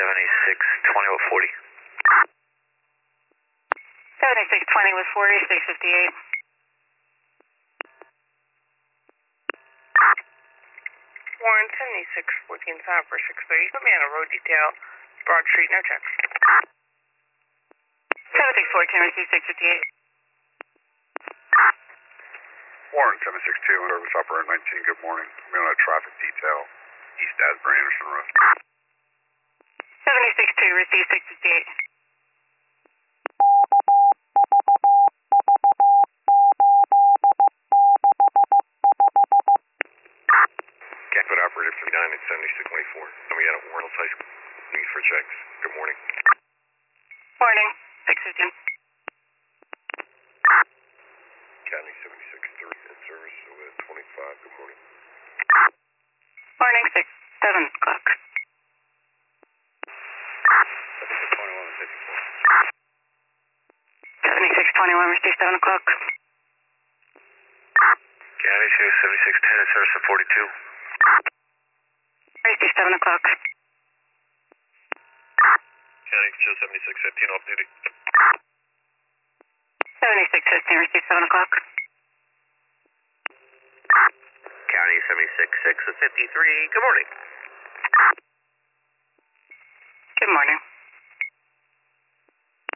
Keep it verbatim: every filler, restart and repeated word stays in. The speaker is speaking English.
seventy-six twenty with forty. seventy-six twenty with forty, six fifty-eight. Warren, seventy-six fourteen five for six thirty. Put me on a road detail. Broad Street, no check. seventy-six fourteen, receive six fifty-eight. Warren, seven six two, service operator nineteen, good morning. I'm on a traffic detail, East Asbury Anderson Road. seventy-six two, receive six fifty-eight. Catfoot operator fifty-nine and seventy-six twenty-four. Coming out of Warren High School. Need for checks. Good morning. Morning, six fifteen. County seventy-six three in service with twenty-five. Good morning. Morning, six, seven o'clock. seventy-six twenty-one and fifty-four. seventy-six twenty-one, receive seven o'clock. County show seventy-six ten in service at forty-two. Receive seven o'clock. County show seventy-six fifteen off duty. seventy-six fifteen, receive seven o'clock. County seventy-six six at fifty-three. Good morning. Good morning.